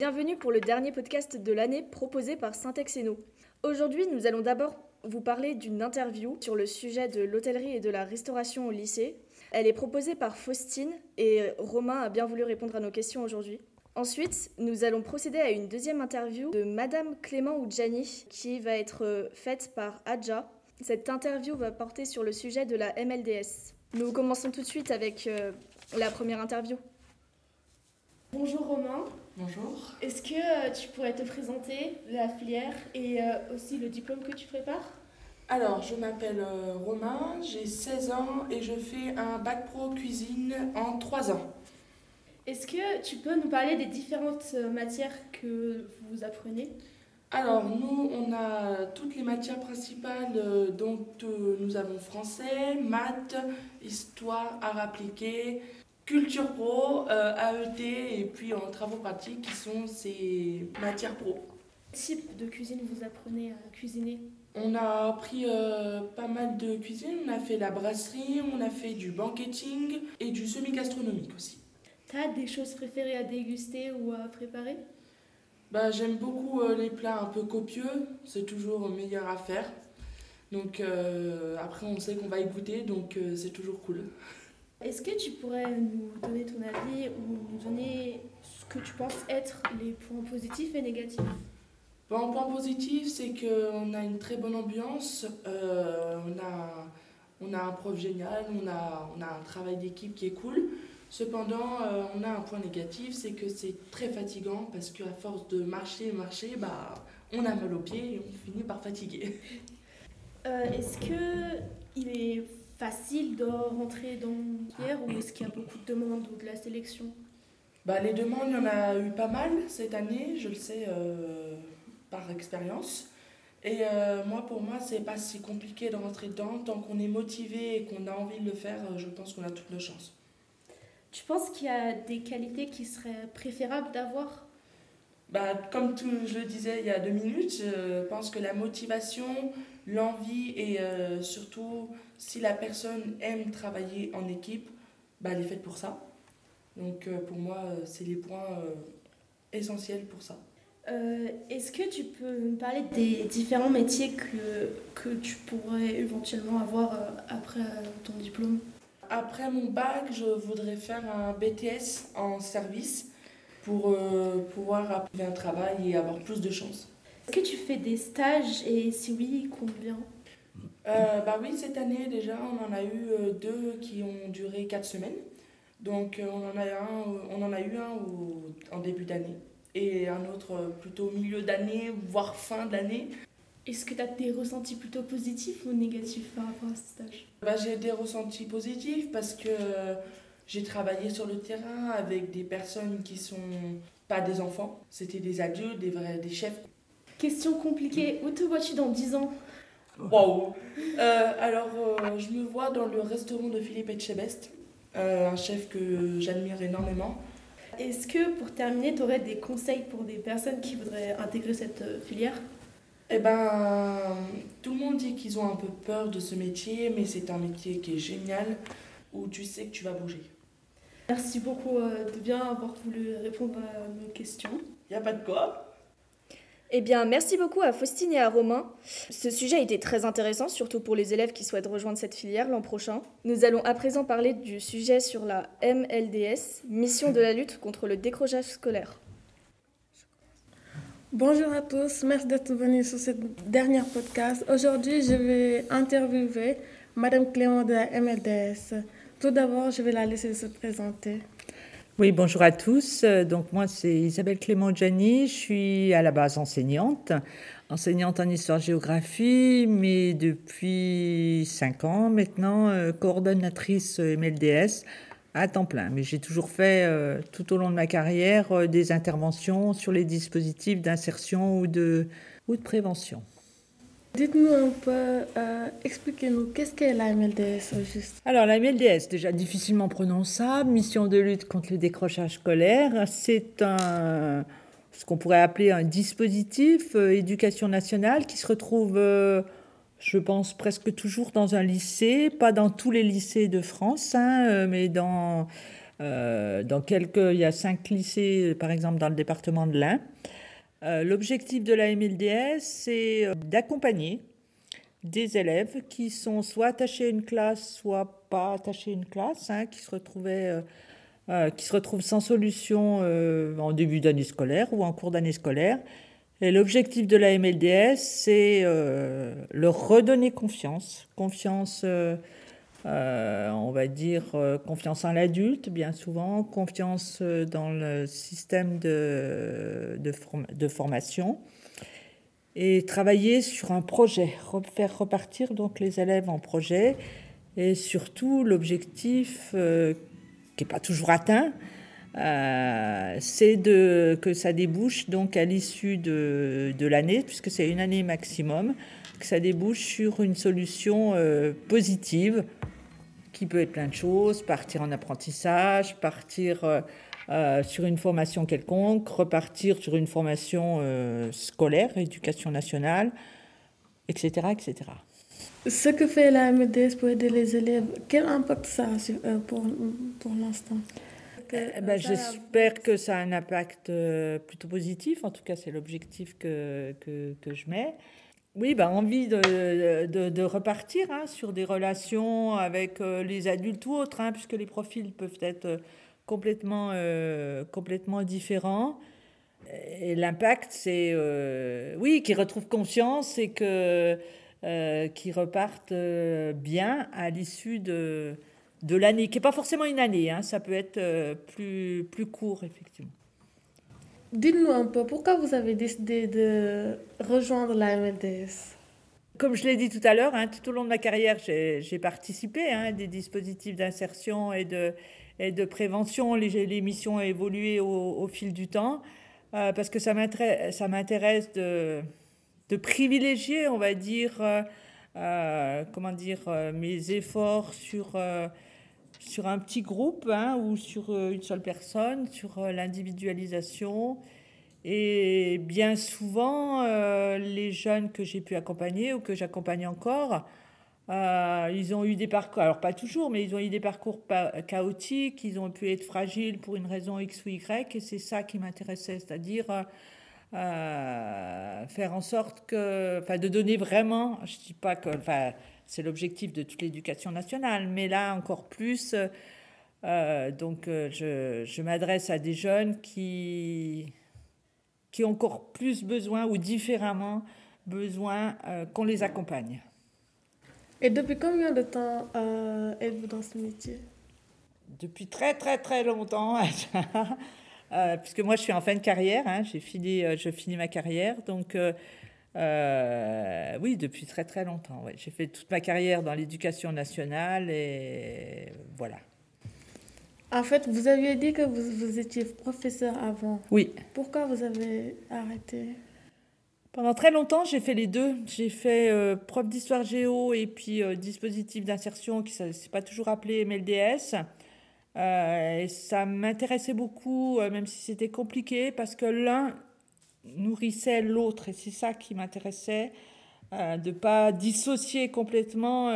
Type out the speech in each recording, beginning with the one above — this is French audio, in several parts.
Bienvenue pour le dernier podcast de l'année proposé par Syntex&No. Aujourd'hui, nous allons d'abord vous parler d'une interview sur le sujet de l'hôtellerie et de la restauration au lycée. Elle est proposée par Faustine et Romain a bien voulu répondre à nos questions aujourd'hui. Ensuite, nous allons procéder à une deuxième interview de Madame Clément Oudjani qui va être faite par Adja. Cette interview va porter sur le sujet de la MLDS. Nous commençons tout de suite avec la première interview. Bonjour Romain. Bonjour. Est-ce que tu pourrais te présenter la filière et aussi le diplôme que tu prépares ? Alors, je m'appelle Romain, j'ai 16 ans et je fais un bac pro cuisine en 3 ans. Est-ce que tu peux nous parler des différentes matières que vous apprenez ? Alors, nous, on a toutes les matières principales, donc nous avons français, maths, histoire, art appliqué, culture pro, AET et puis en travaux pratiques qui sont ces matières pro. Quel type de cuisine vous apprenez à cuisiner ? On a appris pas mal de cuisine, on a fait la brasserie, on a fait du banqueting et du semi-gastronomique aussi. T'as des choses préférées à déguster ou à préparer ? J'aime beaucoup les plats un peu copieux, c'est toujours meilleur à faire. Donc après on sait qu'on va y goûter, donc c'est toujours cool. Est-ce que tu pourrais nous donner ton avis ou nous donner ce que tu penses être les points positifs et négatifs ? Un point positif, c'est qu'on a une très bonne ambiance, on a un prof génial, on a un travail d'équipe qui est cool. Cependant, on a un point négatif, c'est que c'est très fatigant parce qu'à force de marcher, on a mal aux pieds et on finit par fatiguer. Est-ce qu'il est facile de rentrer dans l'hiver ou est-ce qu'il y a beaucoup de demandes de la sélection ? Les demandes, il y en a eu pas mal cette année, je le sais par expérience. Et pour moi, c'est pas si compliqué de rentrer dedans. Tant qu'on est motivé et qu'on a envie de le faire, je pense qu'on a toutes nos chances. Tu penses qu'il y a des qualités qui seraient préférables d'avoir ? Comme je le disais il y a 2 minutes, je pense que la motivation, l'envie et surtout si la personne aime travailler en équipe, elle est faite pour ça. Donc pour moi, c'est les points essentiels pour ça. Est-ce que tu peux me parler des différents métiers que tu pourrais éventuellement avoir après ton diplôme ? Après mon bac, je voudrais faire un BTS en service pour pouvoir trouver un travail et avoir plus de chance. Est-ce que tu fais des stages et si oui, combien ? Oui, cette année déjà, on en a eu 2 qui ont duré 4 semaines. Donc on en a eu un en début d'année et un autre plutôt au milieu d'année, voire fin d'année. Est-ce que tu as des ressentis plutôt positifs ou négatifs par rapport à ce stage ? J'ai des ressentis positifs parce que j'ai travaillé sur le terrain avec des personnes qui sont pas des enfants, c'était des adultes, des chefs. Question compliquée, où te vois-tu dans 10 ans ? Waouh. Je me vois dans le restaurant de Philippe Etchebest, un chef que j'admire énormément. Est-ce que pour terminer, tu aurais des conseils pour des personnes qui voudraient intégrer cette filière ? Tout le monde dit qu'ils ont un peu peur de ce métier, mais c'est un métier qui est génial, où tu sais que tu vas bouger. Merci beaucoup de bien avoir voulu répondre à nos questions. Il n'y a pas de quoi. Eh bien, merci beaucoup à Faustine et à Romain. Ce sujet était très intéressant, surtout pour les élèves qui souhaitent rejoindre cette filière l'an prochain. Nous allons à présent parler du sujet sur la MLDS, mission de la lutte contre le décrochage scolaire. Bonjour à tous, merci d'être venus sur ce dernier podcast. Aujourd'hui, je vais interviewer Madame Clément de la MLDS. Tout d'abord, je vais la laisser se présenter. Oui, bonjour à tous. Donc moi, c'est Isabelle Clément Oudjani. Je suis à la base enseignante en histoire-géographie, mais depuis 5 ans maintenant, coordonnatrice MLDS à temps plein. Mais j'ai toujours fait, tout au long de ma carrière, des interventions sur les dispositifs d'insertion ou de prévention. Dites-nous un peu, expliquez-nous, qu'est-ce qu'est la MLDS au juste ? Alors la MLDS, déjà difficilement prononçable, mission de lutte contre le décrochage scolaire, c'est ce qu'on pourrait appeler un dispositif éducation nationale qui se retrouve, je pense, presque toujours dans un lycée, pas dans tous les lycées de France, mais dans Il y a 5 lycées, par exemple, dans le département de l'Ain. L'objectif de la MLDS, c'est d'accompagner des élèves qui sont soit attachés à une classe, soit pas attachés à une classe, qui se retrouvent sans solution en début d'année scolaire ou en cours d'année scolaire. Et l'objectif de la MLDS, c'est leur redonner confiance, on va dire confiance en l'adulte, bien souvent, confiance dans le système de formation, et travailler sur un projet, faire repartir donc les élèves en projet, et surtout l'objectif qui n'est pas toujours atteint, c'est que ça débouche donc à l'issue de l'année, puisque c'est une année maximum, que ça débouche sur une solution positive, qui peut être plein de choses, partir en apprentissage, partir sur une formation quelconque, repartir sur une formation scolaire, éducation nationale, etc., etc. Ce que fait la MLDS pour aider les élèves, quel impact ça a sur eux pour l'instant? J'espère que ça a un impact plutôt positif. En tout cas, c'est l'objectif que je mets. Oui, envie de repartir sur des relations avec les adultes ou autres, puisque les profils peuvent être complètement différents. Et l'impact, c'est qu'ils retrouvent confiance et qu'ils repartent bien à l'issue de l'année, qui n'est pas forcément une année, ça peut être plus court, effectivement. Dites-nous un peu, pourquoi vous avez décidé de rejoindre la MLDS? Comme je l'ai dit tout à l'heure, tout au long de ma carrière, j'ai participé à des dispositifs d'insertion et de prévention. Les missions ont évolué au fil du temps, parce que ça m'intéresse de privilégier, on va dire, mes efforts sur un petit groupe ou sur une seule personne, sur l'individualisation. Et bien souvent, les jeunes que j'ai pu accompagner ou que j'accompagne encore, ils ont eu des parcours, alors pas toujours, mais ils ont eu des parcours chaotiques, ils ont pu être fragiles pour une raison X ou Y, et c'est ça qui m'intéressait, c'est-à-dire faire en sorte de donner vraiment, je dis pas que, c'est l'objectif de toute l'éducation nationale, mais là encore plus, je m'adresse à des jeunes qui ont encore plus besoin ou différemment besoin qu'on les accompagne. Et depuis combien de temps êtes-vous dans ce métier? Depuis très très très longtemps, puisque moi je suis en fin de carrière, je finis ma carrière, donc oui, depuis très très longtemps. Ouais. J'ai fait toute ma carrière dans l'éducation nationale et voilà. En fait, vous aviez dit que vous étiez professeur avant. Oui. Pourquoi vous avez arrêté? Pendant très longtemps, j'ai fait les deux. J'ai fait prof d'histoire géo et puis dispositif d'insertion qui ne s'est pas toujours appelé MLDS. Et ça m'intéressait beaucoup, même si c'était compliqué, parce que l'un nourrissait l'autre. Et c'est ça qui m'intéressait, de ne pas dissocier complètement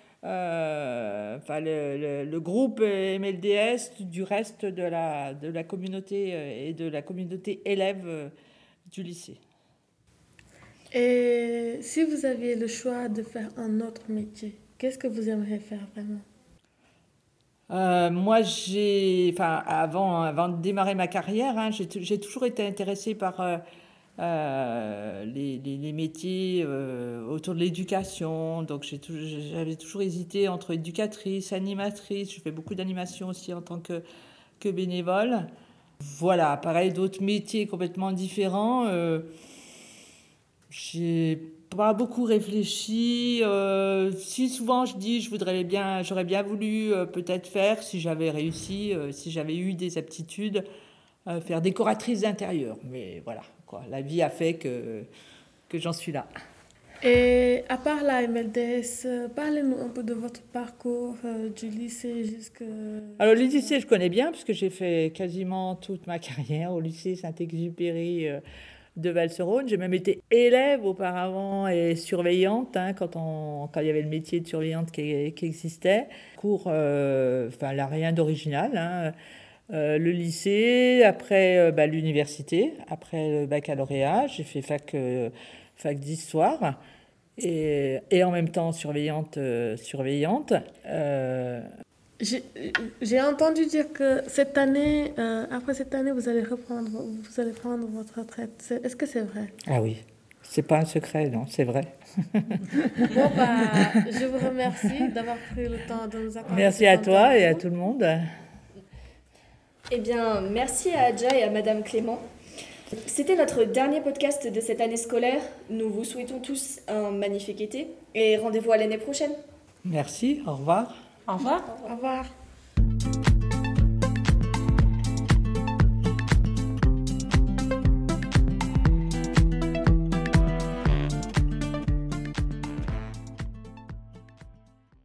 le groupe MLDS du reste de la communauté et de la communauté élève du lycée. Et si vous aviez le choix de faire un autre métier, qu'est-ce que vous aimeriez faire vraiment? Moi, avant de démarrer ma carrière, j'ai toujours été intéressée par les métiers autour de l'éducation. Donc, j'avais toujours hésité entre éducatrice, animatrice. Je fais beaucoup d'animation aussi en tant que bénévole. Voilà, pareil, d'autres métiers complètement différents. J'ai pas beaucoup réfléchi. Si souvent je dis j'aurais bien voulu peut-être faire, si j'avais réussi, si j'avais eu des aptitudes, faire décoratrice d'intérieur. Mais voilà, quoi. La vie a fait que j'en suis là. Et à part la MLDS, parlez-nous un peu de votre parcours du lycée jusqu'à... Alors le lycée, je connais bien parce que j'ai fait quasiment toute ma carrière au lycée Saint-Exupéry de Val-sur-Rhône. J'ai même été élève auparavant et surveillante quand il y avait le métier de surveillante qui existait. Cours, là, rien d'original. Le lycée, après l'université, après le baccalauréat, j'ai fait fac d'histoire et en même temps surveillante. J'ai entendu dire que cette année, après cette année, vous allez prendre votre retraite. Est-ce que c'est vrai? Ah oui, c'est pas un secret, non, c'est vrai. Bon, je vous remercie d'avoir pris le temps de nous accorder. Merci à toi et à tout le monde. Eh bien, merci à Adja et à Madame Clément. C'était notre dernier podcast de cette année scolaire. Nous vous souhaitons tous un magnifique été et rendez-vous à l'année prochaine. Merci, au revoir. Au revoir. Au revoir.